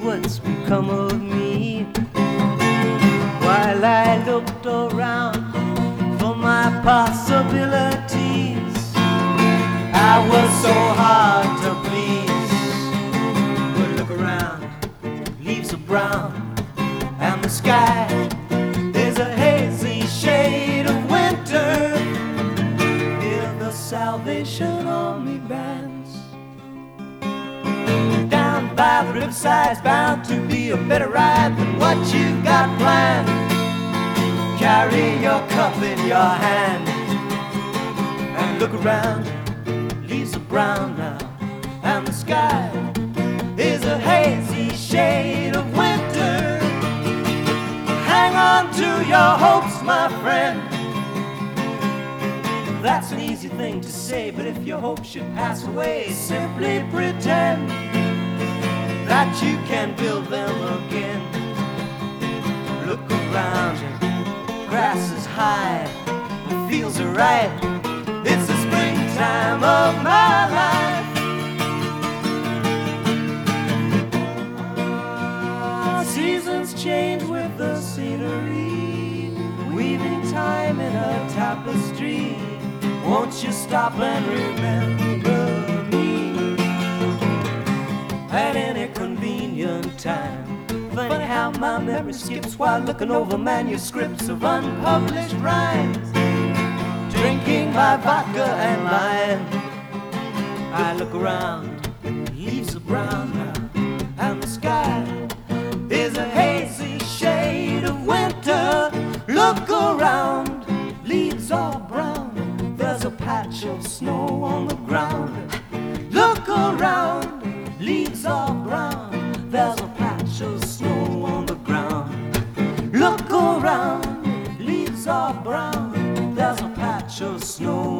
what's become of me. While I looked around for my possibilities, I was so hard to please. But look around, leaves are brown, and the sky is a hazy shade of winter. Hear the Salvation Army bands. Down by the riverside's bound to be a better ride than what you got planned. Carry your cup in your hand and look around. Leaves are brown now, and the sky is a hazy shade of winter. Hang on to your hopes, my friend. That's an easy thing to say, but if your hope should pass away, simply pretend that you can build them again. Look around you, grass is high, the fields are right. It's the springtime of my life. Seasons change with the scenery, weaving time in a tapestry. Won't you stop and remember me at any convenient time? Funny how my memory skips while looking over manuscripts of unpublished rhymes. Drinking my vodka and wine, I look around, leaves are brown now, and the sky is a hazy shade of winter. Look around, leaves are brown, there's a patch of snow on the ground. Look around, leaves are brown, there's a patch of snow on the ground. Look around, leaves are brown, there's a patch of snow